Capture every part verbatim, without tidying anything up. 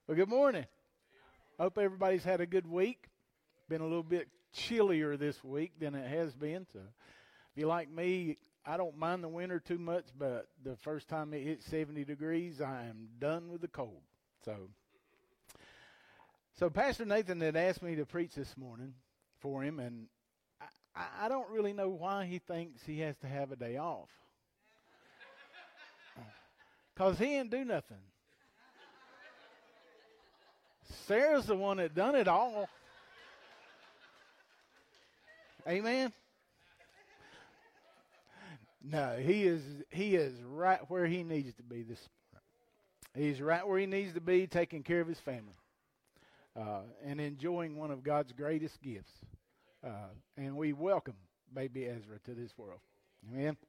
Well, good morning. Hope everybody's had a good week. Been a little bit chillier this week than it has been. So, if you like me, I don't mind the winter too much, but the first time it hits seventy degrees, I am done with the cold. So, so Pastor Nathan had asked me to preach this morning for him, and I, I don't really know why he thinks he has to have a day off. Because he didn't do nothing. Sarah's the one that done it all. Amen. No, he is he is right where he needs to be this morning. He's right where he needs to be, taking care of his family, uh, and enjoying one of God's greatest gifts. Uh, and we welcome baby Ezra to this world. Amen.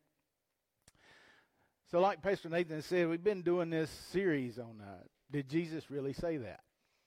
So, like Pastor Nathan said, we've been doing this series on uh, Did Jesus Really Say That?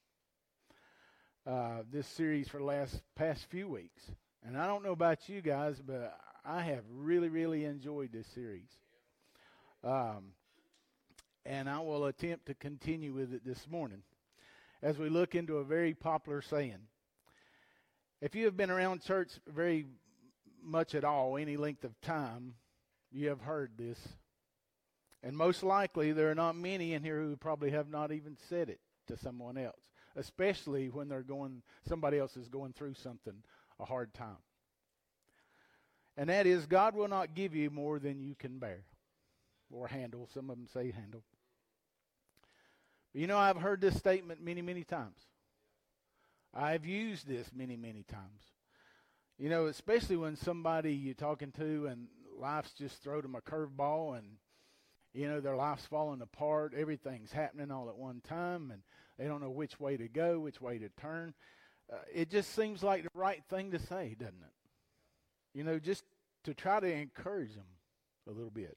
Uh, this series for the last past few weeks. And I don't know about you guys, but I have really, really enjoyed this series. Um, and I will attempt to continue with it this morning as we look into a very popular saying. If you have been around church very much at all, any length of time, you have heard this. And most likely there are not many in here who probably have not even said it to someone else, especially when they're going, somebody else is going through something, a hard time. And that is, God will not give you more than you can bear or handle. Some of them say handle. But you know, I've heard this statement many, many times. I've used this many, many times. You know, especially when somebody you're talking to and life's just thrown them a curveball and, you know, their life's falling apart. Everything's happening all at one time and they don't know which way to go, which way to turn. Uh, it just seems like the right thing to say, doesn't it? You know, just to try to encourage them a little bit.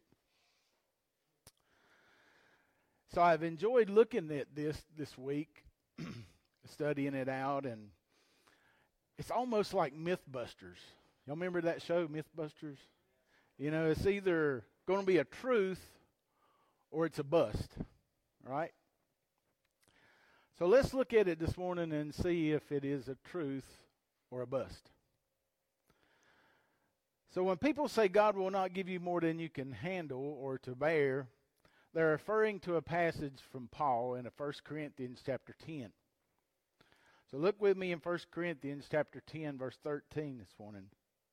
So I've enjoyed looking at this this week, studying it out, and it's almost like Mythbusters. Y'all remember that show, Mythbusters? You know, it's either going to be a truth or it's a bust, right? So let's look at it this morning and see if it is a truth or a bust. So when people say God will not give you more than you can handle or to bear, they're referring to a passage from Paul in First Corinthians chapter ten. So look with me in First Corinthians chapter ten, verse thirteen this morning.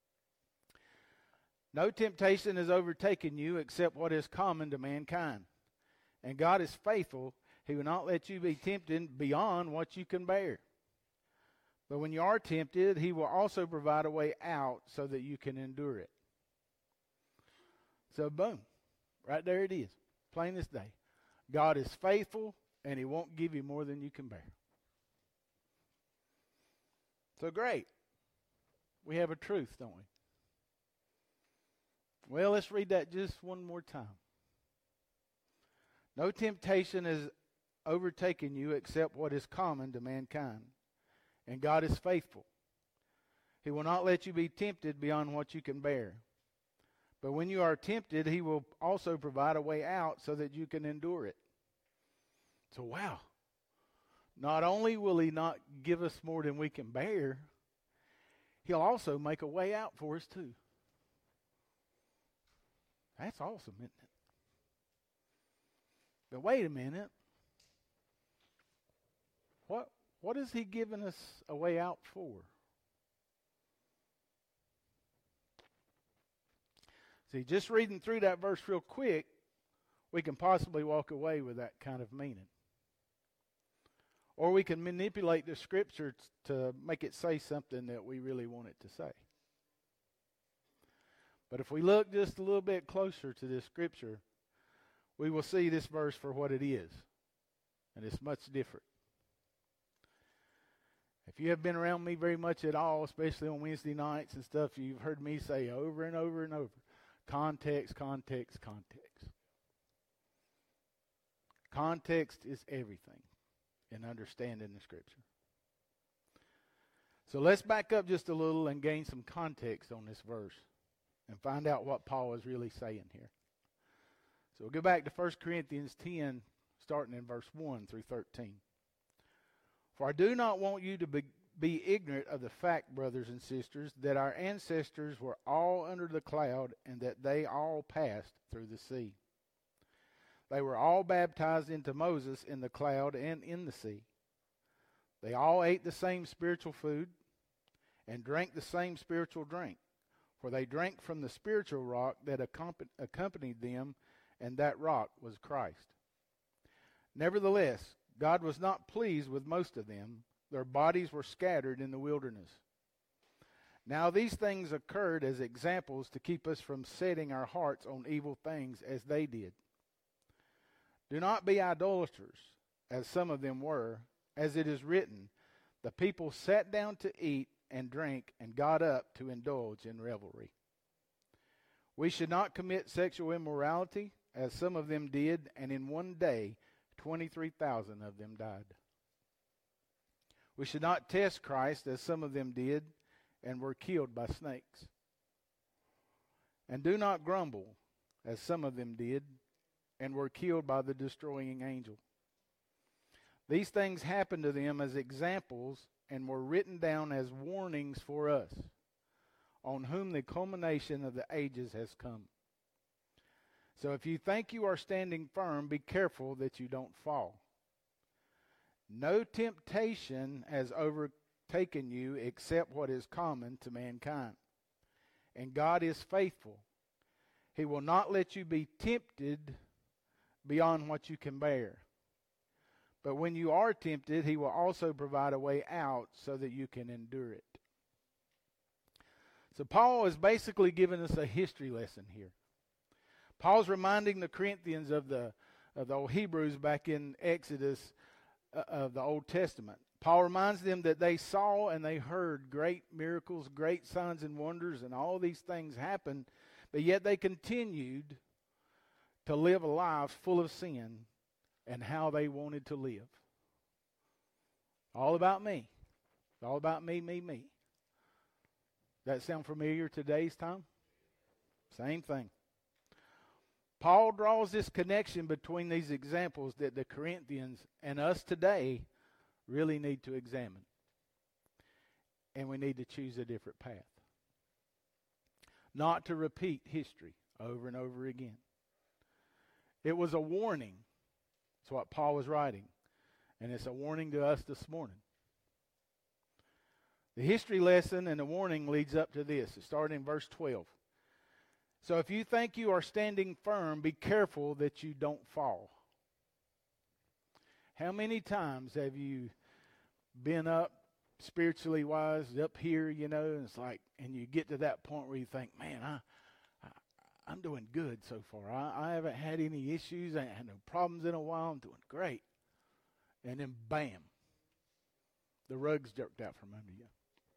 No temptation has overtaken you except what is common to mankind. And God is faithful. He will not let you be tempted beyond what you can bear. But when you are tempted, he will also provide a way out so that you can endure it. So boom, right there it is, plain as day. God is faithful and he won't give you more than you can bear. So great. We have a truth, don't we? Well, let's read that just one more time. No temptation has overtaken you except what is common to mankind. And God is faithful. He will not let you be tempted beyond what you can bear. But when you are tempted, he will also provide a way out so that you can endure it. So wow. Not only will he not give us more than we can bear, he'll also make a way out for us too. That's awesome, isn't it? But wait a minute. What what is he giving us a way out for? See, just reading through that verse real quick, we can possibly walk away with that kind of meaning. Or we can manipulate the scripture t- to make it say something that we really want it to say. But if we look just a little bit closer to this scripture, we will see this verse for what it is. And it's much different. If you have been around me very much at all, especially on Wednesday nights and stuff, you've heard me say over and over and over, context, context, context. Context is everything in understanding the scripture. So let's back up just a little and gain some context on this verse and find out what Paul is really saying here. So we'll go back to First Corinthians ten, starting in verse one through thirteen. For I do not want you to be, be ignorant of the fact, brothers and sisters, that our ancestors were all under the cloud, and that they all passed through the sea. They were all baptized into Moses in the cloud and in the sea. They all ate the same spiritual food and drank the same spiritual drink, for they drank from the spiritual rock that accompanied them, and that rock was Christ. Nevertheless, God was not pleased with most of them. Their bodies were scattered in the wilderness. Now these things occurred as examples to keep us from setting our hearts on evil things as they did. Do not be idolaters, as some of them were. As it is written, the people sat down to eat and drink and got up to indulge in revelry. We should not commit sexual immorality, as some of them did, and in one day twenty-three thousand of them died. We should not test Christ, as some of them did, and were killed by snakes. And do not grumble, as some of them did, and were killed by the destroying angel. These things happened to them as examples and were written down as warnings for us, on whom the culmination of the ages has come. So if you think you are standing firm, be careful that you don't fall. No temptation has overtaken you except what is common to mankind. And God is faithful. He will not let you be tempted beyond what you can bear. But when you are tempted, He will also provide a way out so that you can endure it. So Paul is basically giving us a history lesson here. Paul's reminding the Corinthians of the, of the old Hebrews back in Exodus uh, of the Old Testament. Paul reminds them that they saw and they heard great miracles, great signs and wonders, and all these things happened, but yet they continued to live a life full of sin and how they wanted to live. All about me. It's all about me, me, me. That sound familiar today's time? Same thing. Paul draws this connection between these examples that the Corinthians and us today really need to examine. And we need to choose a different path. Not to repeat history over and over again. It was a warning. That's what Paul was writing. And it's a warning to us this morning. The history lesson and the warning leads up to this. It started in verse twelve. So if you think you are standing firm, be careful that you don't fall. How many times have you been up, spiritually wise, up here, you know, and it's like, and you get to that point where you think, man, I, I I'm doing good so far. I, I haven't had any issues. I ain't had no problems in a while. I'm doing great. And then bam, the rug's jerked out from under you.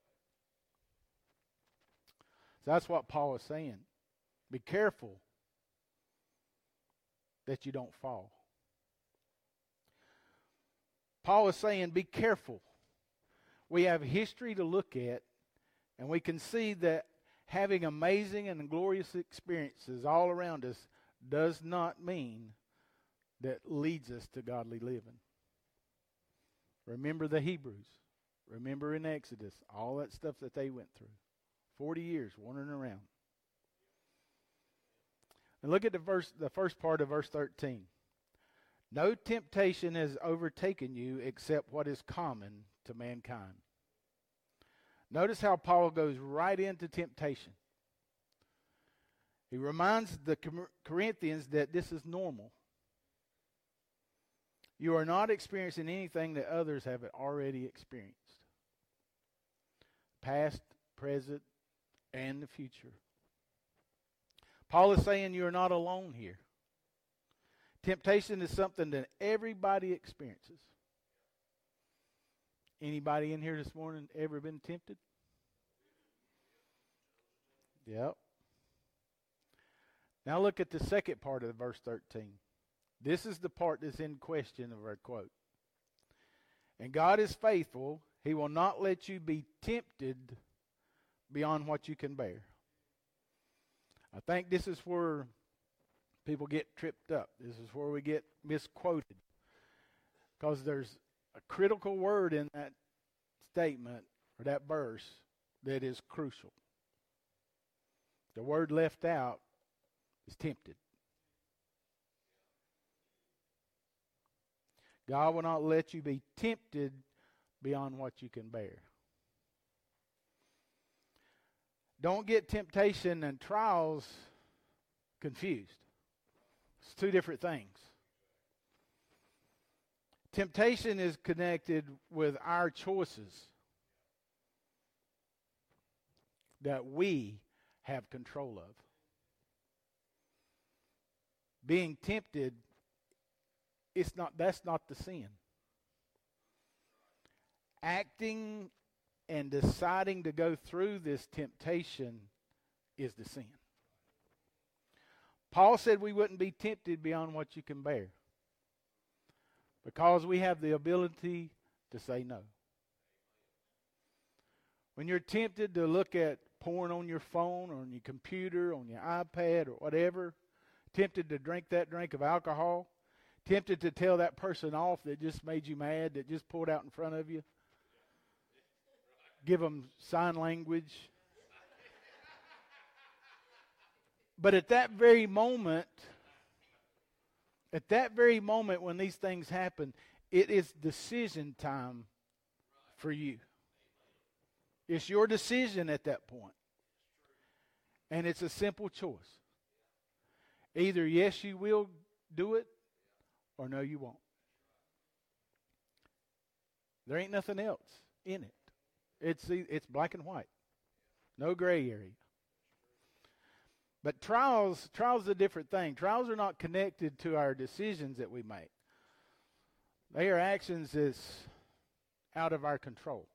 So that's what Paul is saying. Be careful that you don't fall. Paul is saying, be careful. We have history to look at, and we can see that having amazing and glorious experiences all around us does not mean that leads us to godly living. Remember the Hebrews. Remember in Exodus, all that stuff that they went through. Forty years wandering around. And look at the verse, the first part of verse thirteen. No temptation has overtaken you except what is common to mankind. Notice how Paul goes right into temptation. He reminds the Corinthians that this is normal. You are not experiencing anything that others have already experienced. Past, present, and the future. Paul is saying you are not alone here. Temptation is something that everybody experiences. Anybody in here this morning ever been tempted? Yep. Now look at the second part of verse thirteen. This is the part that's in question of our quote. And God is faithful. He will not let you be tempted beyond what you can bear. I think this is where people get tripped up. This is where we get misquoted. Because there's a critical word in that statement or that verse that is crucial. The word left out is tempted. God will not let you be tempted beyond what you can bear. Don't get temptation and trials confused. It's two different things. Temptation is connected with our choices that we have control of. Being tempted, it's not, that's not the sin. Acting and deciding to go through this temptation is the sin. Paul said we wouldn't be tempted beyond what you can bear, because we have the ability to say no. When you're tempted to look at porn on your phone or on your computer, on your iPad or whatever, tempted to drink that drink of alcohol, tempted to tell that person off that just made you mad, that just pulled out in front of you, give them sign language. But at that very moment, at that very moment when these things happen, it is decision time for you. It's your decision at that point. And it's a simple choice. Either yes, you will do it, or no, you won't. There ain't nothing else in it. It's it's black and white. No gray area. But trials, trials is a different thing. Trials are not connected to our decisions that we make. They are actions that's out of our control.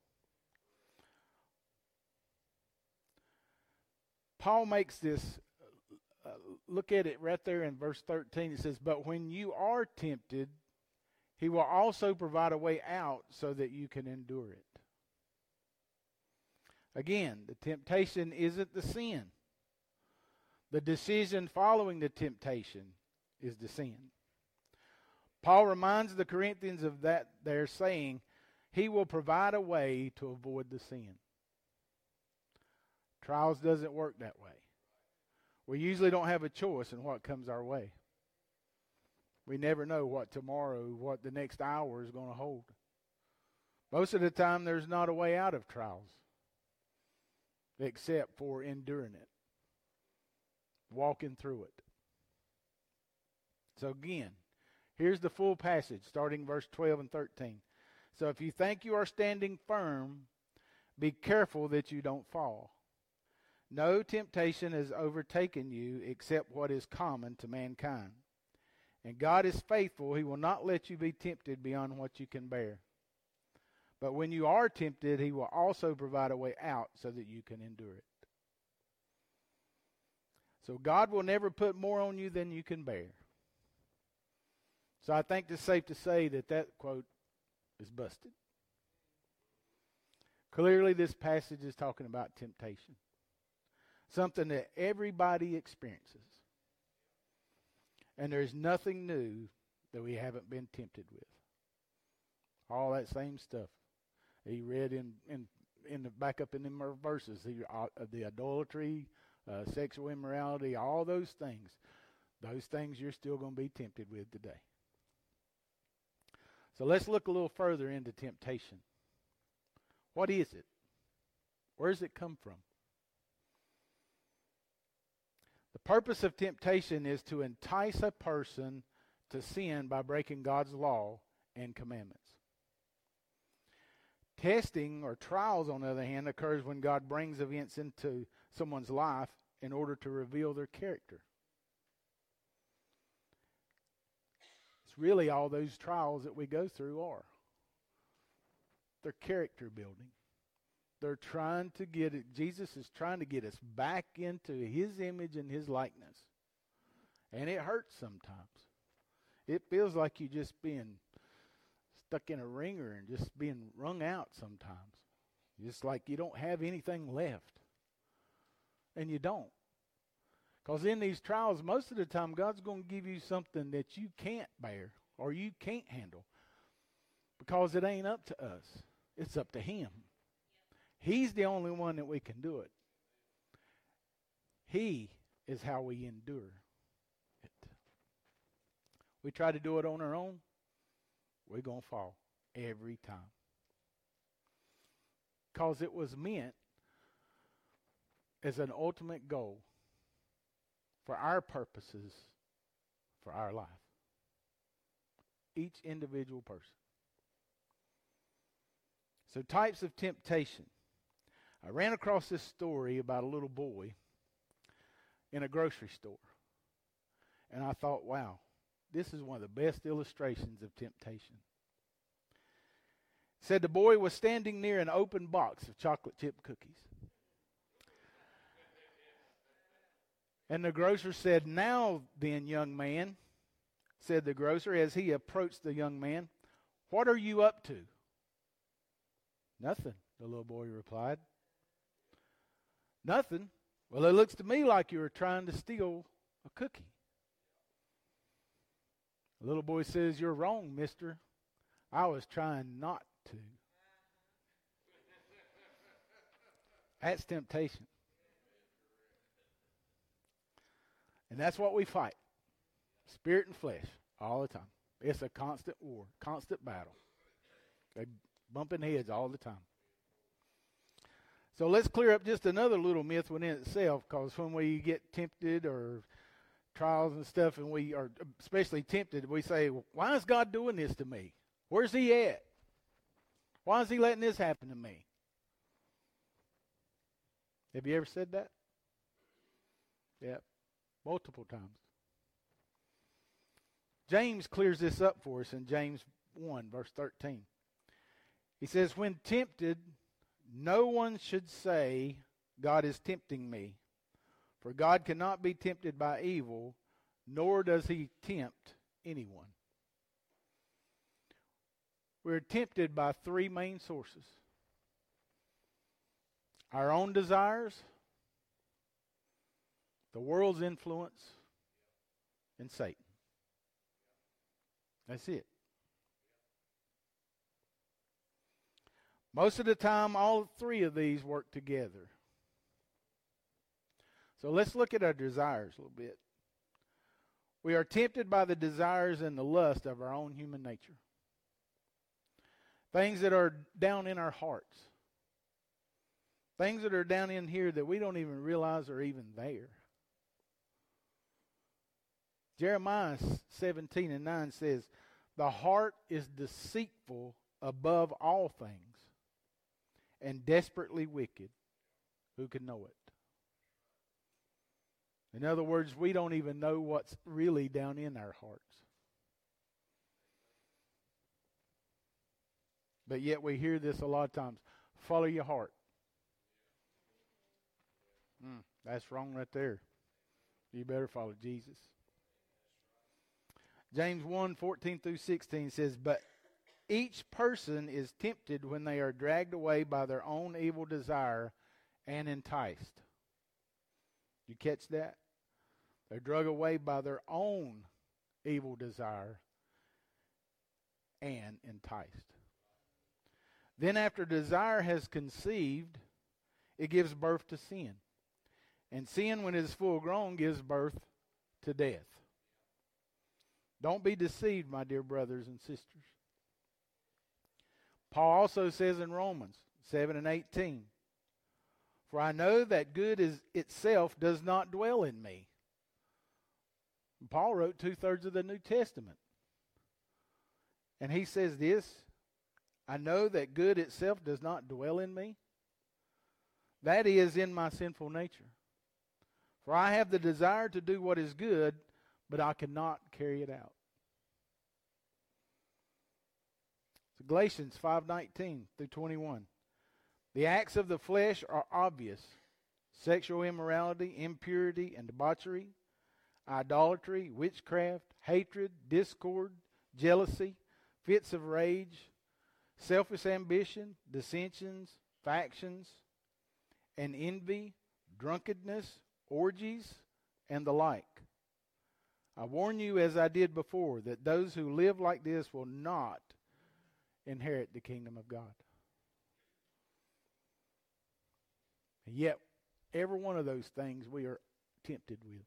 Paul makes this, uh, look at it right there in verse thirteen. It says, but when you are tempted, he will also provide a way out so that you can endure it. Again, the temptation isn't the sin. The decision following the temptation is the sin. Paul reminds the Corinthians of that there, saying, he will provide a way to avoid the sin. Trials doesn't work that way. We usually don't have a choice in what comes our way. We never know what tomorrow, what the next hour is going to hold. Most of the time, there's not a way out of trials except for enduring it, walking through it. So again, here's the full passage, starting verse twelve and thirteen. So if you think you are standing firm, be careful that you don't fall. No temptation has overtaken you except what is common to mankind. And God is faithful. He will not let you be tempted beyond what you can bear. But when you are tempted, he will also provide a way out so that you can endure it. So God will never put more on you than you can bear. So I think it's safe to say that that quote is busted. Clearly, this passage is talking about temptation. Something that everybody experiences. And there's nothing new that we haven't been tempted with. All that same stuff he read in in, in the back up in the verses, the, uh, the idolatry, uh, sexual immorality, all those things. Those things you're still going to be tempted with today. So let's look a little further into temptation. What is it? Where does it come from? The purpose of temptation is to entice a person to sin by breaking God's law and commandments. Testing or trials, on the other hand, occurs when God brings events into someone's life in order to reveal their character. It's really all those trials that we go through are. They're character building. They're trying to get it, Jesus is trying to get us back into his image and his likeness. And it hurts sometimes. It feels like you're just being stuck in a ringer and just being wrung out sometimes. Just like you don't have anything left. And you don't. Because in these trials, most of the time, God's going to give you something that you can't bear or you can't handle. Because it ain't up to us. It's up to Him. He's the only one that we can do it. He is how we endure it. We try to do it on our own, we're going to fall every time. Because it was meant as an ultimate goal for our purposes, for our life. Each individual person. So, types of temptation. I ran across this story about a little boy in a grocery store. And I thought, wow, this is one of the best illustrations of temptation. It said the boy was standing near an open box of chocolate chip cookies. And the grocer said, "Now then, young man," said the grocer as he approached the young man, "what are you up to?" "Nothing," the little boy replied. "Nothing? Well, it looks to me like you were trying to steal a cookie." The little boy says, "You're wrong, mister. I was trying not to." That's temptation. And that's what we fight. Spirit and flesh, all the time. It's a constant war, constant battle. They bumping heads all the time. So let's clear up just another little myth within itself, because when we get tempted or trials and stuff, and we are especially tempted, we say, "Why is God doing this to me? Where's He at? Why is He letting this happen to me?" Have you ever said that? Yeah, multiple times. James clears this up for us in James one, verse thirteen. He says, "When tempted, no one should say, 'God is tempting me.' For God cannot be tempted by evil, nor does He tempt anyone." We're tempted by three main sources: our own desires, the world's influence, and Satan. That's it. Most of the time, all three of these work together. So let's look at our desires a little bit. We are tempted by the desires and the lust of our own human nature. Things that are down in our hearts. Things that are down in here that we don't even realize are even there. Jeremiah seventeen and nine says, "The heart is deceitful above all things and desperately wicked. Who can know it?" In other words, we don't even know what's really down in our hearts. But yet we hear this a lot of times. Follow your heart. Mm, that's wrong right there. You better follow Jesus. James one, fourteen through sixteen says, "But each person is tempted when they are dragged away by their own evil desire and enticed." You catch that? They're dragged away by their own evil desire and enticed. Then after desire has conceived, it gives birth to sin. And sin, when it is full grown, gives birth to death. Don't be deceived, my dear brothers and sisters. Paul also says in Romans seven and eighteen, "For I know that good is itself does not dwell in me." And Paul wrote two-thirds of the New Testament. And he says this, "I know that good itself does not dwell in me. That is, in my sinful nature. For I have the desire to do what is good, but I cannot carry it out." So Galatians five nineteen through twenty-one. "The acts of the flesh are obvious: sexual immorality, impurity and debauchery, idolatry, witchcraft, hatred, discord, jealousy, fits of rage, selfish ambition, dissensions, factions, and envy, drunkenness, orgies, and the like. I warn you, as I did before, that those who live like this will not inherit the kingdom of God. And yet, every one of those things we are tempted with.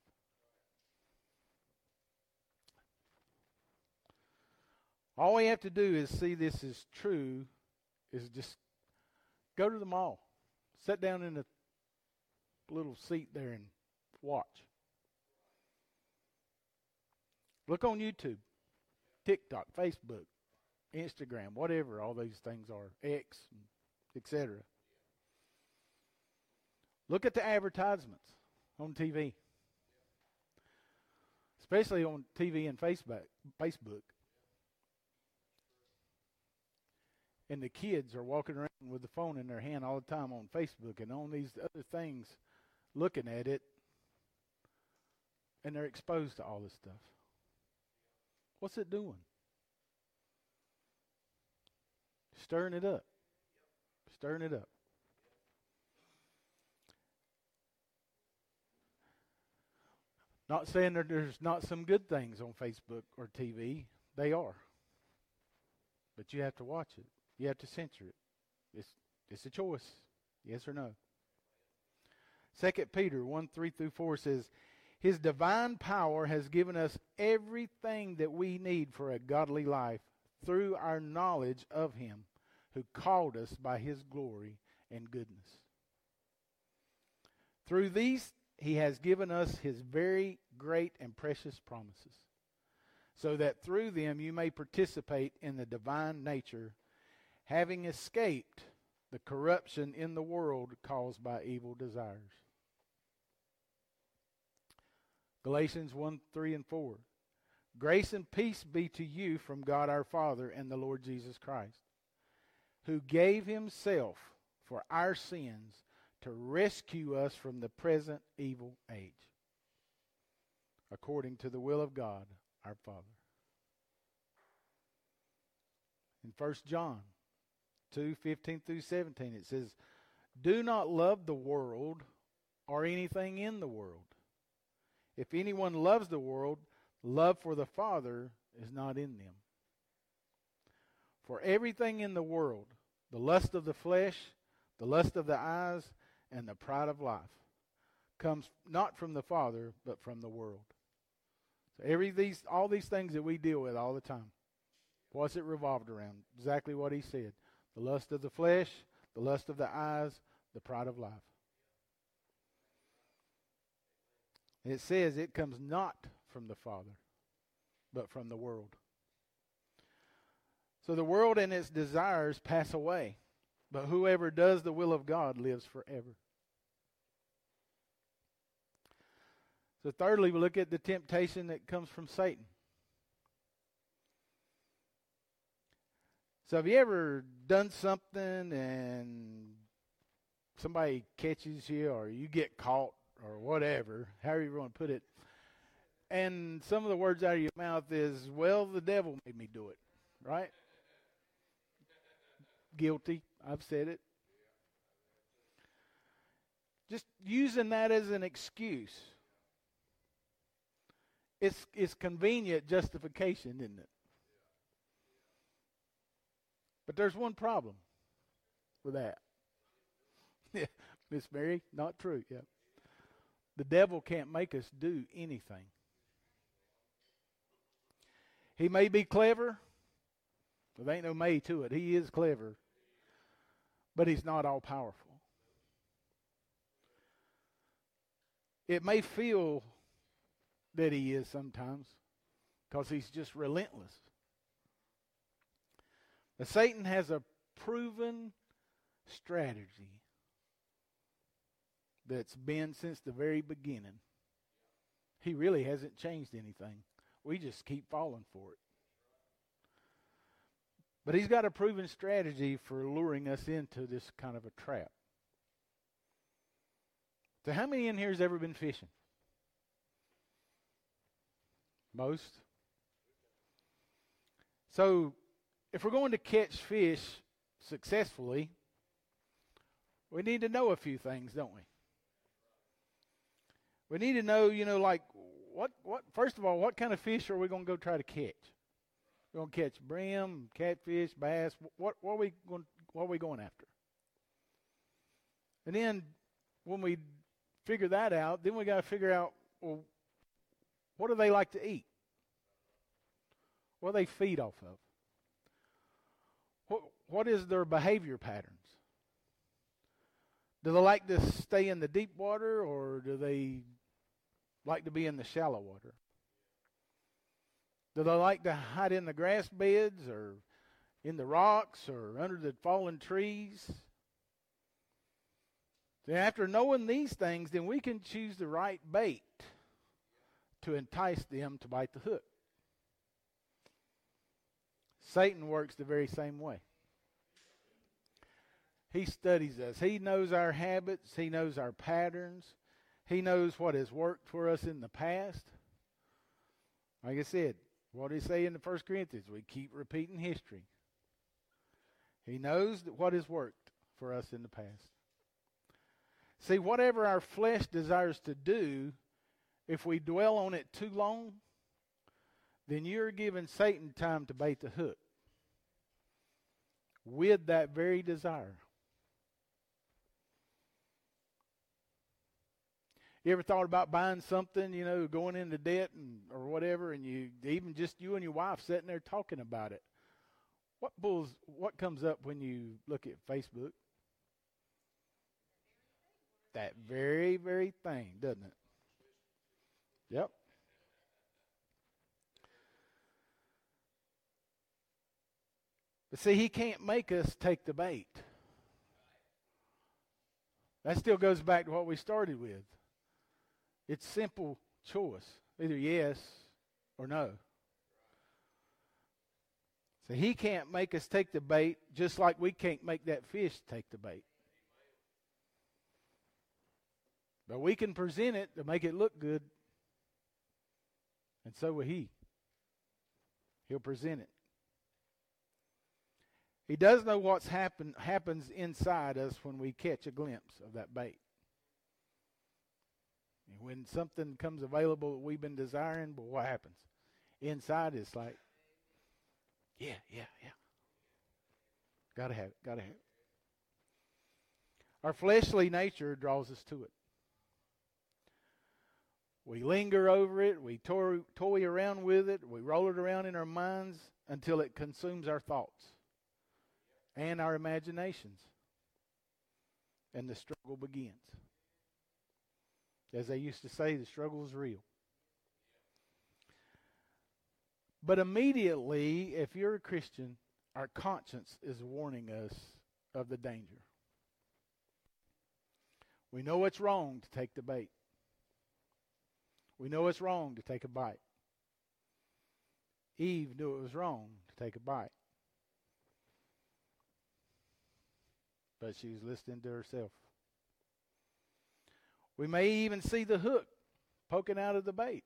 All we have to do is see this is true, is just go to the mall. Sit down in the little seat there and watch. Look on YouTube, TikTok, Facebook, Instagram, whatever all these things are, X, et cetera. Look at the advertisements on T V, especially on T V and Facebook. Facebook. And the kids are walking around with the phone in their hand all the time on Facebook and on these other things, looking at it, and they're exposed to all this stuff. What's it doing? Stirring it up. Stirring it up. Not saying that there's not some good things on Facebook or T V. They are. But you have to watch it. You have to censor it. It's, it's a choice. Yes or no. Second Peter one, three through four says, His divine power has given us everything that we need for a godly life through our knowledge of Him who called us by His glory and goodness. Through these, He has given us His very great and precious promises, so that through them you may participate in the divine nature, having escaped the corruption in the world caused by evil desires. Galatians one, three and four. Grace and peace be to you from God our Father and the Lord Jesus Christ, who gave Himself for our sins to rescue us from the present evil age, according to the will of God our Father. In First John two, fifteen through seventeen, it says, Do not love the world or anything in the world. If anyone loves the world, love for the Father is not in them. For everything in the world, the lust of the flesh, the lust of the eyes, and the pride of life, comes not from the Father, but from the world. So every these all these things that we deal with all the time, what's it revolved around? Exactly what he said. The lust of the flesh, the lust of the eyes, the pride of life. It says it comes not from the Father, but from the world. So the world and its desires pass away, but whoever does the will of God lives forever. So thirdly, we look at the temptation that comes from Satan. So have you ever done something and somebody catches you, or you get caught, or whatever, however you want to put it, and some of the words out of your mouth is, well, the devil made me do it, right? Guilty. I've said it. Just using that as an excuse. It's, it's convenient justification, isn't it? But there's one problem with that. Miss Mary, not true. Yeah. The devil can't make us do anything. He may be clever. There ain't no may to it. He is clever. But he's not all powerful. It may feel that he is sometimes, because he's just relentless. But Satan has a proven strategy that's been since the very beginning. He really hasn't changed anything. We just keep falling for it. But he's got a proven strategy for luring us into this kind of a trap. So how many in here has ever been fishing? Most. So if we're going to catch fish successfully, we need to know a few things, don't we? We need to know, you know, like, what, what, first of all, what kind of fish are we going to go try to catch? We're going to catch brim, catfish, bass. What, what, are we going, what are we going after? And then when we figure that out, then we got to figure out, well, what do they like to eat? What do they feed off of? What, what is their behavior patterns? Do they like to stay in the deep water, or do they like to be in the shallow water? Do they like to hide in the grass beds or in the rocks or under the fallen trees? So after knowing these things, then we can choose the right bait to entice them to bite the hook. Satan works the very same way. He studies us. He knows our habits. He knows our patterns. He knows what has worked for us in the past. Like I said, what did he say in the First Corinthians? We keep repeating history. He knows that what has worked for us in the past. See, whatever our flesh desires to do, if we dwell on it too long, then you're giving Satan time to bait the hook with that very desire. You ever thought about buying something, you know, going into debt and or whatever, and you even just you and your wife sitting there talking about it? What bulls? What comes up when you look at Facebook? That very, very thing, doesn't it? Yep. But see, he can't make us take the bait. That still goes back to what we started with. It's simple choice. Either yes or no. So he can't make us take the bait just like we can't make that fish take the bait. But we can present it to make it look good. And so will he. He'll present it. He does know what's happen, happens inside us when we catch a glimpse of that bait. When something comes available that we've been desiring, but what happens? Inside it's like, yeah, yeah, yeah. Gotta have it, gotta have it. Our fleshly nature draws us to it. We linger over it, we toy, toy around with it, we roll it around in our minds until it consumes our thoughts and our imaginations. And the struggle begins. As they used to say, the struggle is real. But immediately, if you're a Christian, our conscience is warning us of the danger. We know it's wrong to take the bait. We know it's wrong to take a bite. Eve knew it was wrong to take a bite. But she was listening to herself. We may even see the hook poking out of the bait.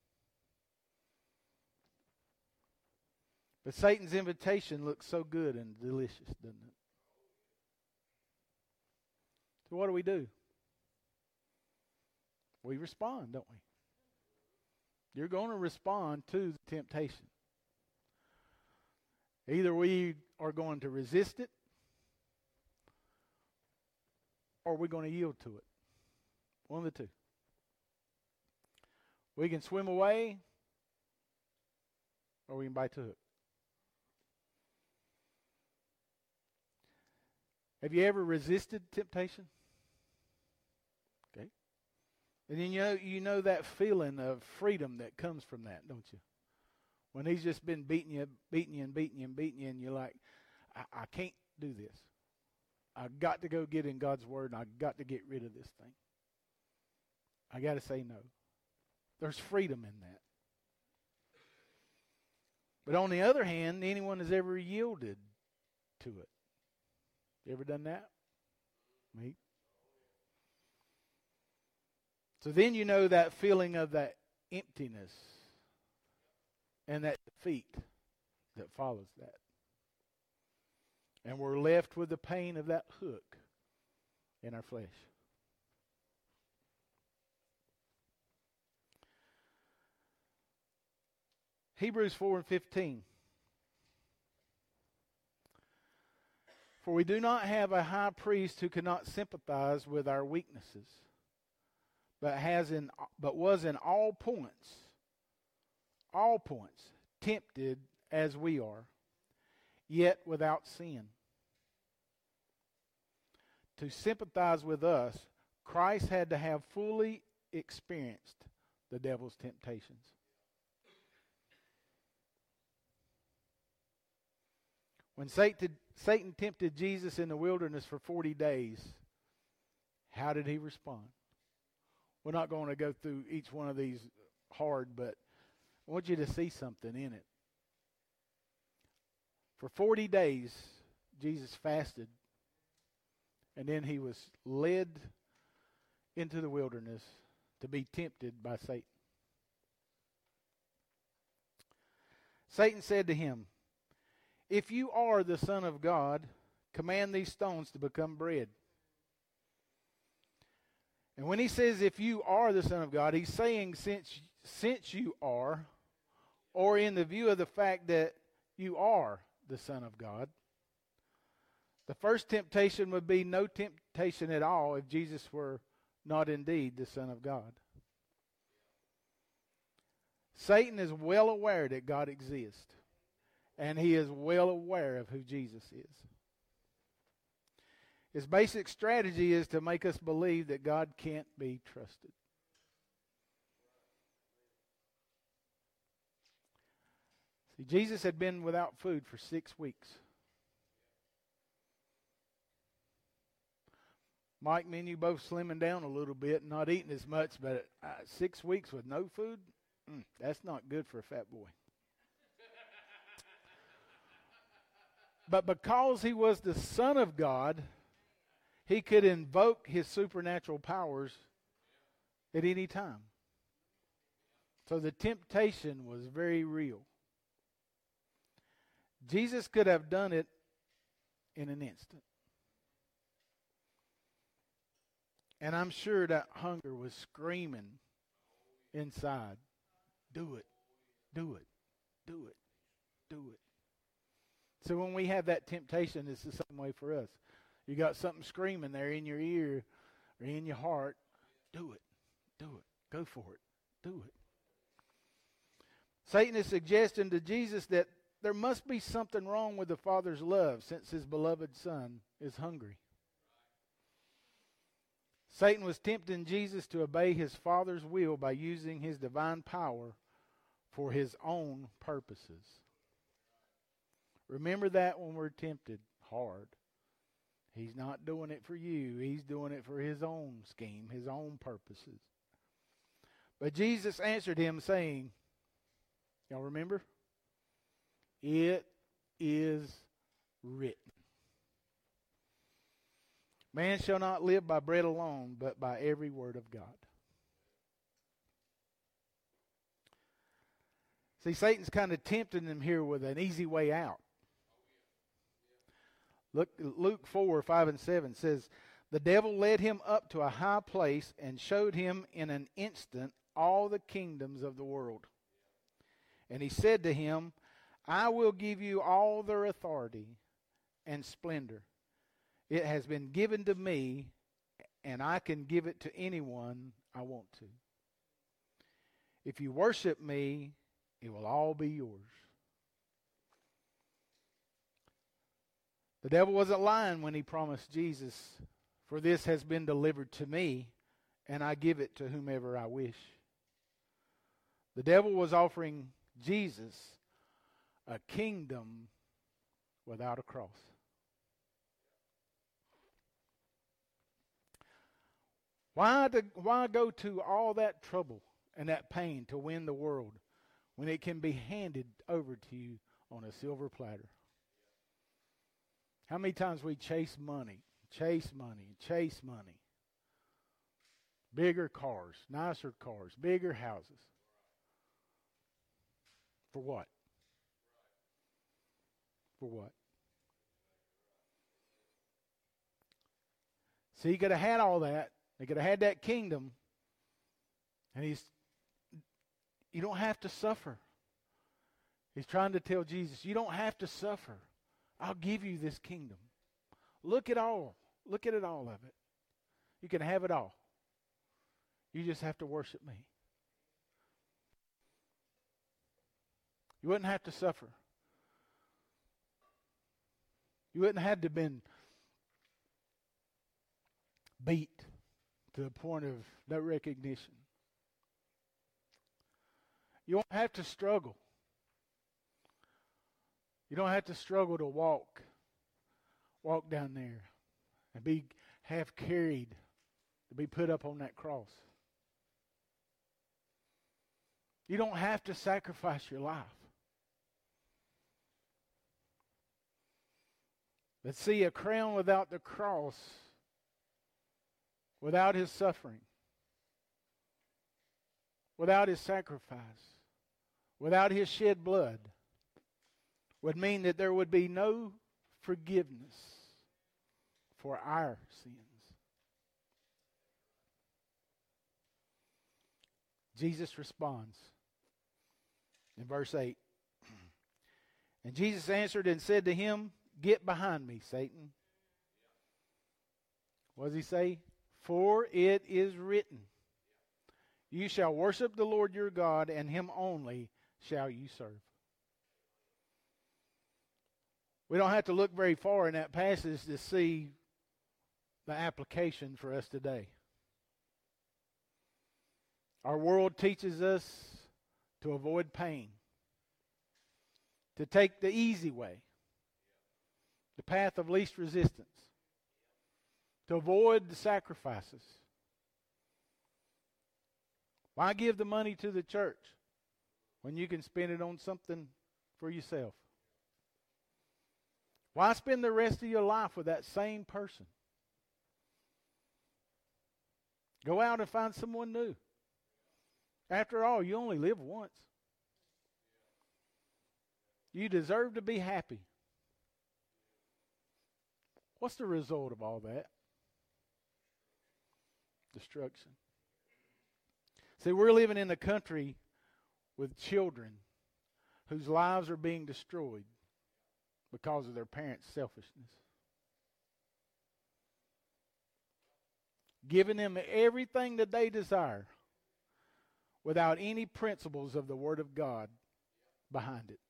But Satan's invitation looks so good and delicious, doesn't it? So what do we do? We respond, don't we? You're going to respond to the temptation. Either we are going to resist it, or we're going to yield to it. One of the two. We can swim away, or we can bite the hook. Have you ever resisted temptation? Okay. And then you know, you know that feeling of freedom that comes from that, don't you? When he's just been beating you, beating you, and beating you, and beating you, and you're like, I, I can't do this. I've got to go get in God's Word, and I've got to get rid of this thing. I got to say no. There's freedom in that. But on the other hand, anyone has ever yielded to it. You ever done that? Me? So then you know that feeling of that emptiness and that defeat that follows that. And we're left with the pain of that hook in our flesh. Hebrews four and fifteen For we do not have a high priest who cannot sympathize with our weaknesses, but has in but was in all points, all points, tempted as we are, yet without sin. To sympathize with us, Christ had to have fully experienced the devil's temptations. When Satan, Satan tempted Jesus in the wilderness for forty days, how did he respond? We're not going to go through each one of these hard, but I want you to see something in it. For forty days, Jesus fasted, and then he was led into the wilderness to be tempted by Satan. Satan said to him, "If you are the Son of God, command these stones to become bread." And when he says, if you are the Son of God, he's saying since, since you are, or in the view of the fact that you are the Son of God. The first temptation would be no temptation at all if Jesus were not indeed the Son of God. Satan is well aware that God exists, and he is well aware of who Jesus is. His basic strategy is to make us believe that God can't be trusted. See, Jesus had been without food for six weeks. Mike, me and you both slimming down a little bit, not eating as much, but uh, six weeks with no food, mm, that's not good for a fat boy. But because he was the Son of God, he could invoke his supernatural powers at any time. So the temptation was very real. Jesus could have done it in an instant. And I'm sure that hunger was screaming inside. Do it, do it, do it, do it. So when we have that temptation, it's the same way for us. You got something screaming there in your ear or in your heart. Do it. Do it. Go for it. Do it. Satan is suggesting to Jesus that there must be something wrong with the Father's love since his beloved Son is hungry. Satan was tempting Jesus to obey his Father's will by using his divine power for his own purposes. Remember that when we're tempted hard. He's not doing it for you. He's doing it for his own scheme, his own purposes. But Jesus answered him saying, y'all remember? It is written. Man shall not live by bread alone, but by every word of God. See, Satan's kind of tempting him here with an easy way out. Look, Luke four, five and seven says, the devil led him up to a high place and showed him in an instant all the kingdoms of the world. And he said to him, I will give you all their authority and splendor. It has been given to me, and I can give it to anyone I want to. If you worship me, it will all be yours. The devil wasn't lying when he promised Jesus, for this has been delivered to me, and I give it to whomever I wish. The devil was offering Jesus a kingdom without a cross. Why, to, why go to all that trouble and that pain to win the world when it can be handed over to you on a silver platter? How many times we chase money, chase money, chase money. Bigger cars, nicer cars, bigger houses. For what? For what? See, he could have had all that. They could have had that kingdom. And he's, you don't have to suffer. He's trying to tell Jesus, you don't have to suffer. I'll give you this kingdom. Look at all. Look at it all of it. You can have it all. You just have to worship me. You wouldn't have to suffer. You wouldn't have to been beat to the point of no recognition. You won't have to struggle. You don't have to struggle to walk, walk down there and be half carried to be put up on that cross. You don't have to sacrifice your life. But see, a crown without the cross, without his suffering, without his sacrifice, without his shed blood, would mean that there would be no forgiveness for our sins. Jesus responds in verse eight. And Jesus answered and said to him, "Get behind me, Satan." What does he say? For it is written, you shall worship the Lord your God, and him only shall you serve. We don't have to look very far in that passage to see the application for us today. Our world teaches us to avoid pain, to take the easy way, the path of least resistance, to avoid the sacrifices. Why give the money to the church when you can spend it on something for yourself? Why spend the rest of your life with that same person? Go out and find someone new. After all, you only live once. You deserve to be happy. What's the result of all that? Destruction. See, we're living in a country with children whose lives are being destroyed because of their parents' selfishness. Giving them everything that they desire without any principles of the Word of God behind it.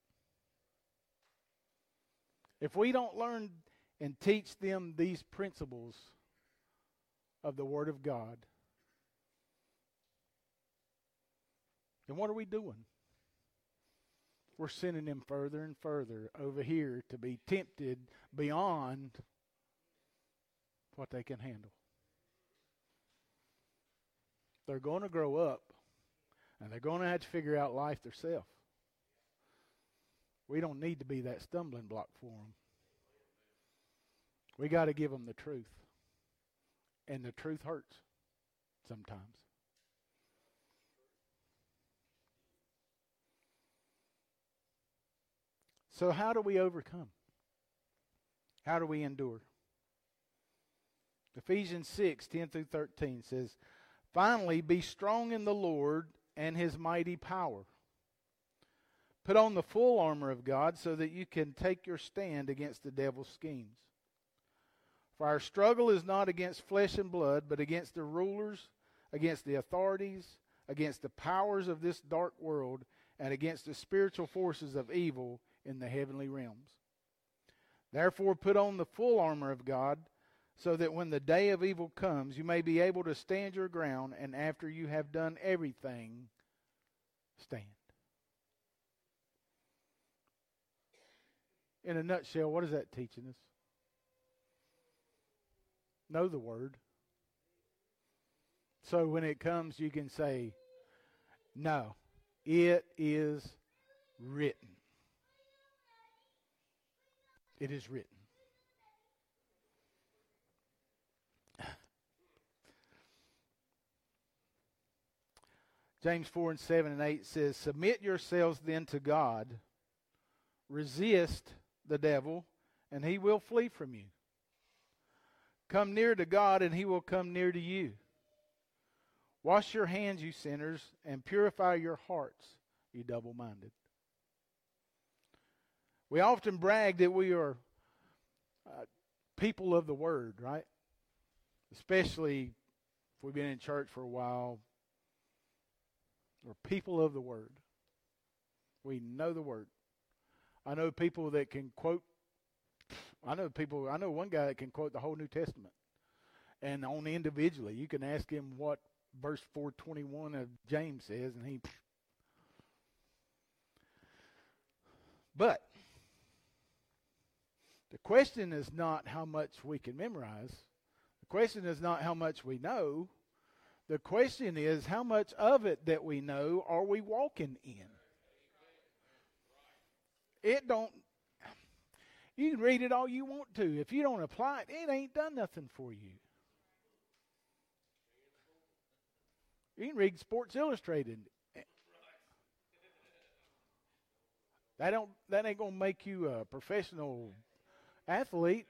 If we don't learn and teach them these principles of the Word of God, then what are we doing? We're sending them further and further over here to be tempted beyond what they can handle. They're going to grow up, and they're going to have to figure out life themselves. We don't need to be that stumbling block for them. We got to give them the truth. And the truth hurts sometimes. So how do we overcome? How do we endure? Ephesians six, ten through thirteen says, finally, be strong in the Lord and his mighty power. Put on the full armor of God so that you can take your stand against the devil's schemes. For our struggle is not against flesh and blood, but against the rulers, against the authorities, against the powers of this dark world, and against the spiritual forces of evil in the heavenly realms. Therefore, put on the full armor of God, so that when the day of evil comes, you may be able to stand your ground, and after you have done everything, stand. In a nutshell, what is that teaching us? Know the Word. So when it comes, you can say, no, it is written. It is written. James four and seven and eight says, submit yourselves then to God, resist the devil, and he will flee from you. Come near to God, and he will come near to you. Wash your hands, you sinners, and purify your hearts, you double-minded. We often brag that we are uh, people of the Word, right? Especially if we've been in church for a while. We're people of the Word. We know the Word. I know people that can quote, I know people, I know one guy that can quote the whole New Testament. And on individually, you can ask him what verse four twenty-one of James says, and he... But the question is not how much we can memorize. The question is not how much we know. The question is how much of it that we know are we walking in? It don't, you can read it all you want to. If you don't apply it, it ain't done nothing for you. You can read Sports Illustrated. That don't that ain't gonna make you a professional athlete.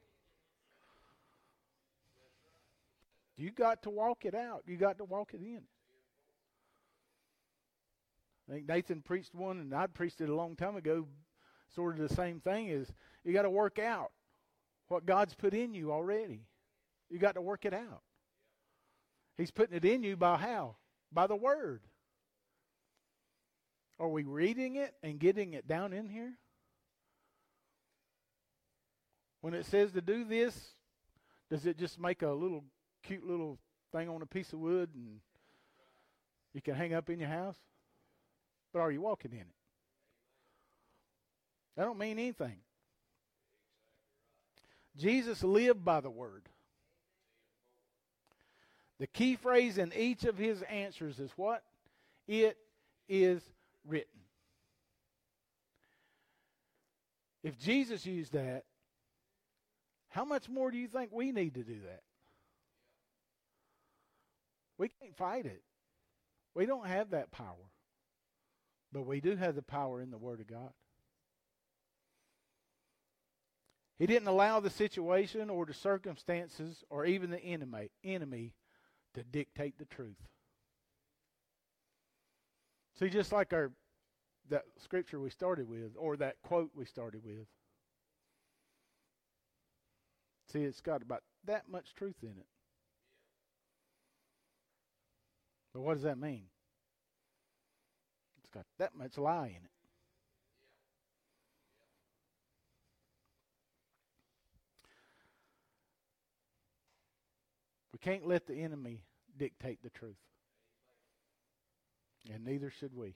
You got to walk it out. You got to walk it in. I think Nathan preached one, and I preached it a long time ago. Sort of the same thing is you got to work out what God's put in you already. You got to work it out. He's putting it in you by how? By the Word. Are we reading it and getting it down in here? When it says to do this, does it just make a little cute little thing on a piece of wood and you can hang up in your house? But are you walking in it? That don't mean anything. Jesus lived by the Word. The key phrase in each of his answers is what? It is written. If Jesus used that, how much more do you think we need to do that? We can't fight it. We don't have that power. But we do have the power in the Word of God. He didn't allow the situation or the circumstances or even the enemy, enemy to dictate the truth. See, just like our that scripture we started with, or that quote we started with. See, it's got about that much truth in it. But what does that mean? It's got that much lie in it. We can't let the enemy dictate the truth. And neither should we.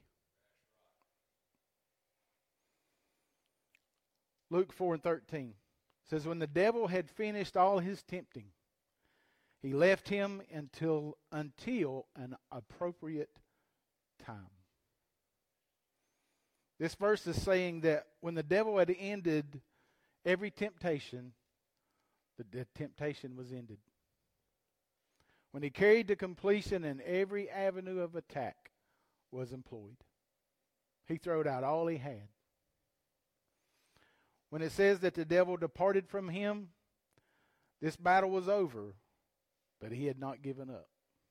Luke four and thirteen says, when the devil had finished all his tempting, he left him until until an appropriate time. This verse is saying that when the devil had ended every temptation, the, the temptation was ended. When he carried to completion and every avenue of attack was employed, he throwed out all he had. When it says that the devil departed from him, this battle was over, but he had not given up.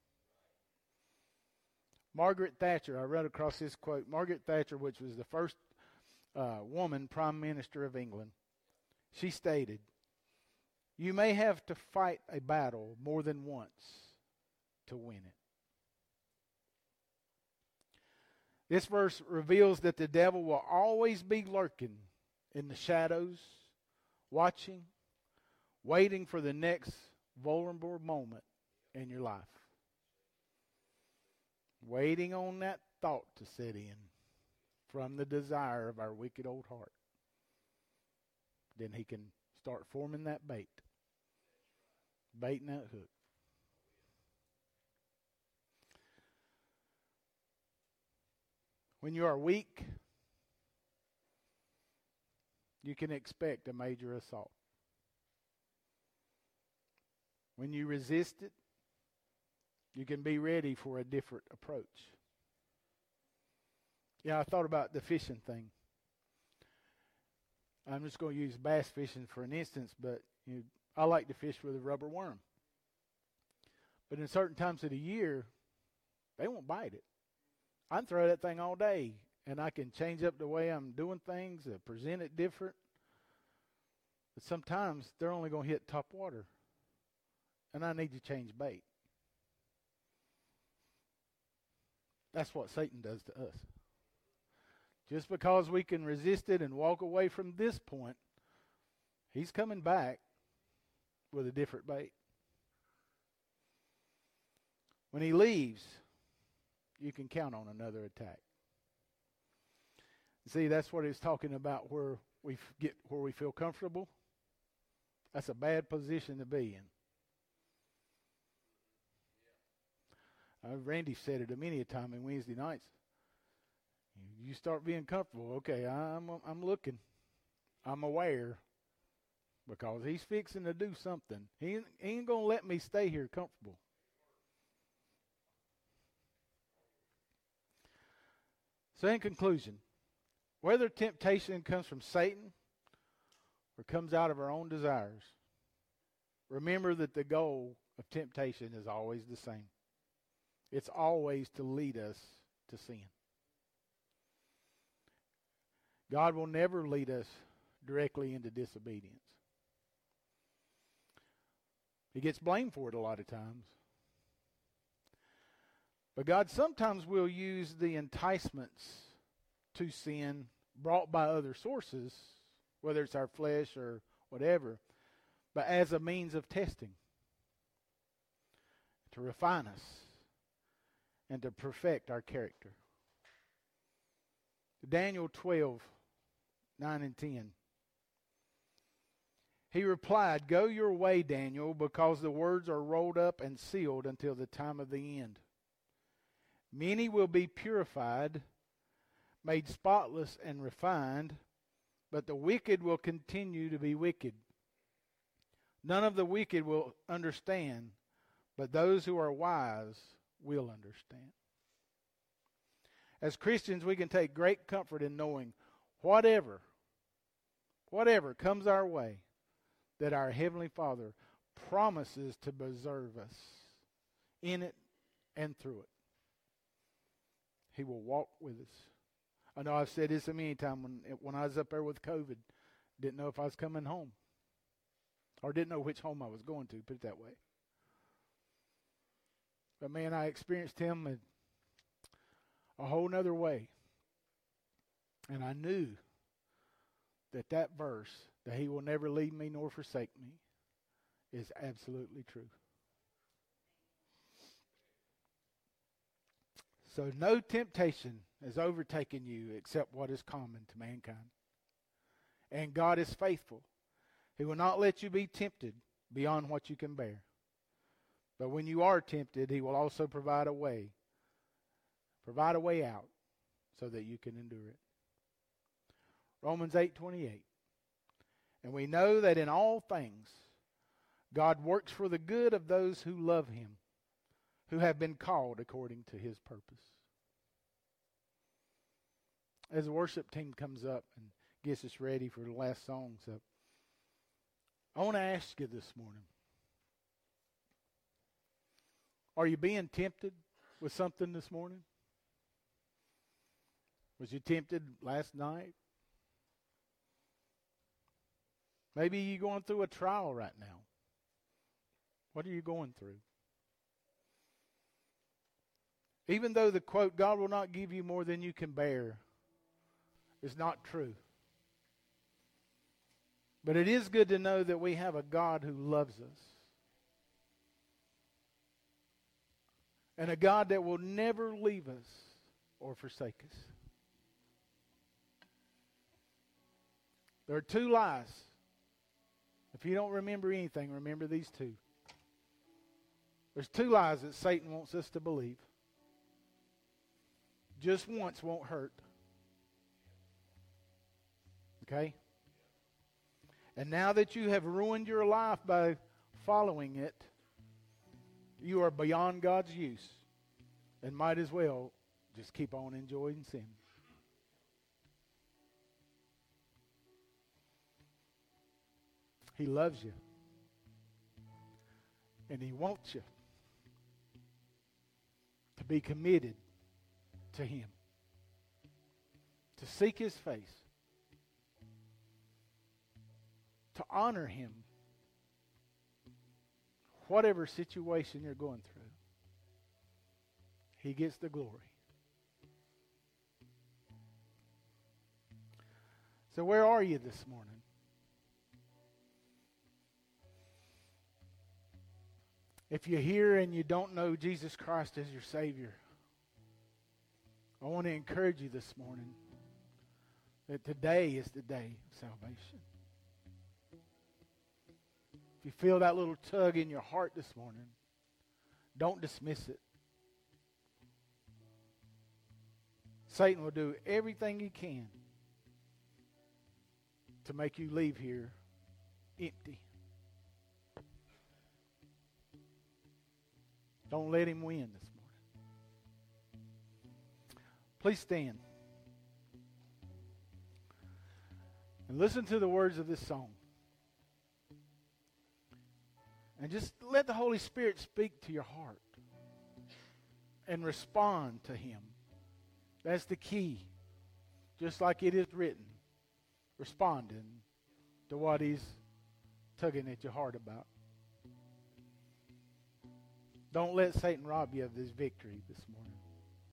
Margaret Thatcher, I read across this quote, Margaret Thatcher, which was the first uh, woman Prime Minister of England, she stated, "You may have to fight a battle more than once to win it." This verse reveals that the devil will always be lurking in the shadows, watching, waiting for the next vulnerable moment in your life. Waiting on that thought to set in from the desire of our wicked old heart. Then he can start forming that bait. Baiting that hook. When you are weak, you can expect a major assault. When you resist it, you can be ready for a different approach. Yeah, I thought about the fishing thing. I'm just going to use bass fishing for an instance, but you know, I like to fish with a rubber worm. But in certain times of the year, they won't bite it. I can throw that thing all day, and I can change up the way I'm doing things, uh, present it different. But sometimes they're only going to hit top water. And I need to change bait. That's what Satan does to us. Just because we can resist it and walk away from this point, he's coming back with a different bait. When he leaves, you can count on another attack. See, that's what he's talking about, where we get where we feel comfortable. That's a bad position to be in. Uh, Randy said it a many a time in Wednesday nights. You start being comfortable. Okay, I'm I'm looking. I'm aware. Because he's fixing to do something. He ain't, he ain't going to let me stay here comfortable. So in conclusion, whether temptation comes from Satan or comes out of our own desires, remember that the goal of temptation is always the same. It's always to lead us to sin. God will never lead us directly into disobedience. He gets blamed for it a lot of times. But God sometimes will use the enticements to sin brought by other sources, whether it's our flesh or whatever, but as a means of testing, to refine us and to perfect our character. Daniel twelve, nine and ten. He replied, "Go your way, Daniel, because the words are rolled up and sealed until the time of the end. Many will be purified, made spotless and refined, but the wicked will continue to be wicked. None of the wicked will understand, but those who are wise will understand." As Christians, we can take great comfort in knowing whatever, whatever comes our way, that our Heavenly Father promises to preserve us in it and through it. He will walk with us. I know I've said this a many times when, when I was up there with COVID. Didn't know if I was coming home. Or didn't know which home I was going to, put it that way. But man, I experienced Him in a whole nother way. And I knew that that verse, that He will never leave me nor forsake me, is absolutely true. So no temptation has overtaken you except what is common to mankind. And God is faithful. He will not let you be tempted beyond what you can bear. But when you are tempted, He will also provide a way, provide a way out so that you can endure it. Romans eight twenty-eight. And we know that in all things God works for the good of those who love Him, who have been called according to His purpose. As the worship team comes up and gets us ready for the last songs up, I want to ask you this morning, are you being tempted with something this morning? Was you tempted last night? Maybe you're going through a trial right now. What are you going through? Even though the quote, God will not give you more than you can bear, is not true. But it is good to know that we have a God who loves us. And a God that will never leave us or forsake us. There are two lies. If you don't remember anything, remember these two. There's two lies that Satan wants us to believe. Just once won't hurt. Okay? And now that you have ruined your life by following it, you are beyond God's use and might as well just keep on enjoying sin. He loves you. And He wants you to be committed to Him. To seek His face. to honor Him. Whatever situation you're going through, He gets the glory. So where are you this morning? If you're here and you don't know Jesus Christ as your Savior, I want to encourage you this morning that today is the day of salvation. If you feel that little tug in your heart this morning, don't dismiss it. Satan will do everything he can to make you leave here empty. Don't let him win this morning. Please stand and listen to the words of this song. And just let the Holy Spirit speak to your heart and respond to Him. That's the key. Just like it is written, responding to what He's tugging at your heart about. Don't let Satan rob you of this victory this morning.